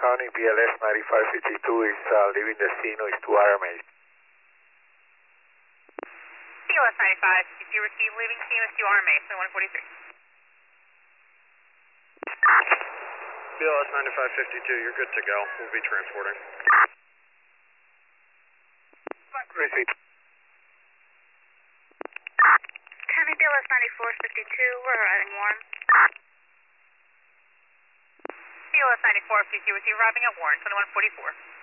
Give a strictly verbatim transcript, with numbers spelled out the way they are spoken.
County, B L S ninety-five fifty-two is uh, leaving Destino, is to R M A. B L S ninety-five fifty-two, receive leaving Destino is to R M A, one forty-three. B L S ninety-five fifty-two, you're good to go. We'll be transporting. Receipt. County B L S ninety-four fifty-two, we're arriving Warren. B L S ninety-four fifty-two, receive arriving at Warren, twenty-one forty-four.